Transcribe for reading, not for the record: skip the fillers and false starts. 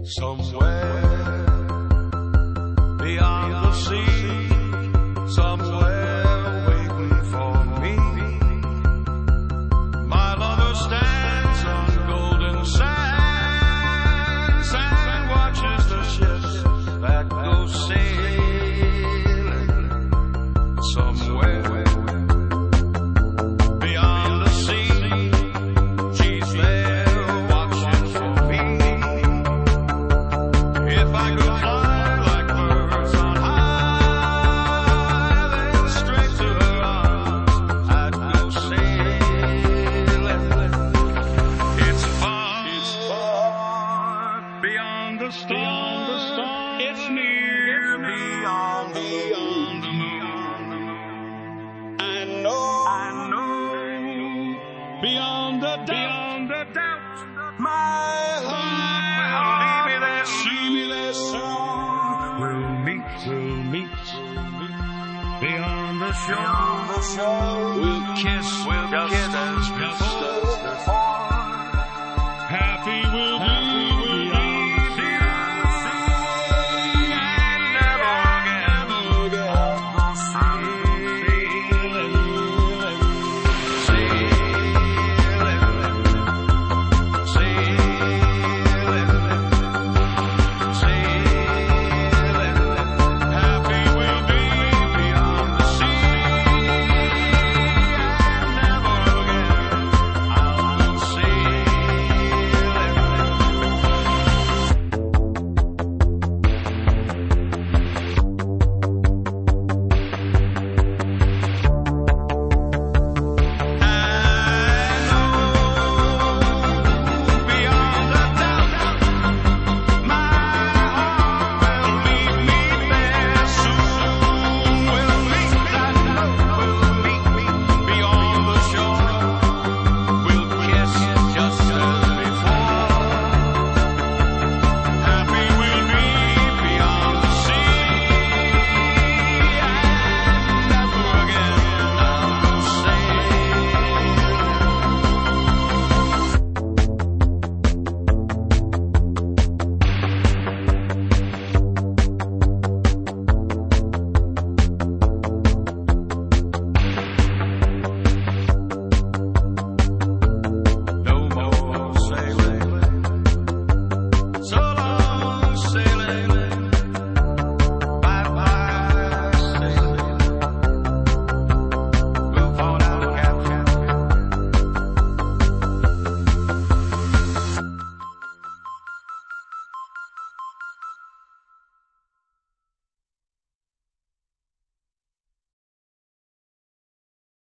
somewhere beyond the sea, somewhere waiting for me. My lover stands on golden sands and watches the ships that go sailing somewhere beyond the sea. She's there watching for me. If I could fly like birds on high, then straight to her arms I'd go sailing. It's far beyond the stars. It's near beyond the moon. I know beyond the doubt, my heart will lead me there soon. We'll meet beyond the shore. We'll kiss just as before. Happy we'll be.